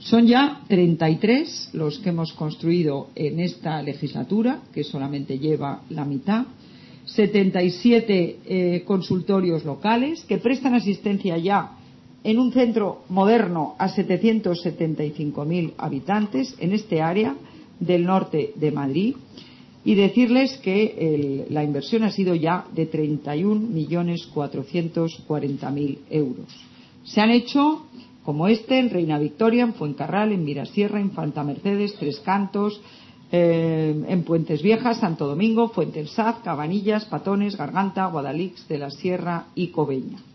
Son ya 33 los que hemos construido en esta legislatura, que solamente lleva la mitad, 77 consultorios locales que prestan asistencia ya en un centro moderno a 775.000 habitantes en este área del norte de Madrid, y decirles que la inversión ha sido ya de 31.440.000 euros. Se han hecho como en Reina Victoria, en Fuencarral, en Mirasierra, Infanta Mercedes, Tres Cantos, en Puentes Viejas, Santo Domingo, Fuentesaz, Cabanillas, Patones, Garganta, Guadalix de la Sierra y Cobeña.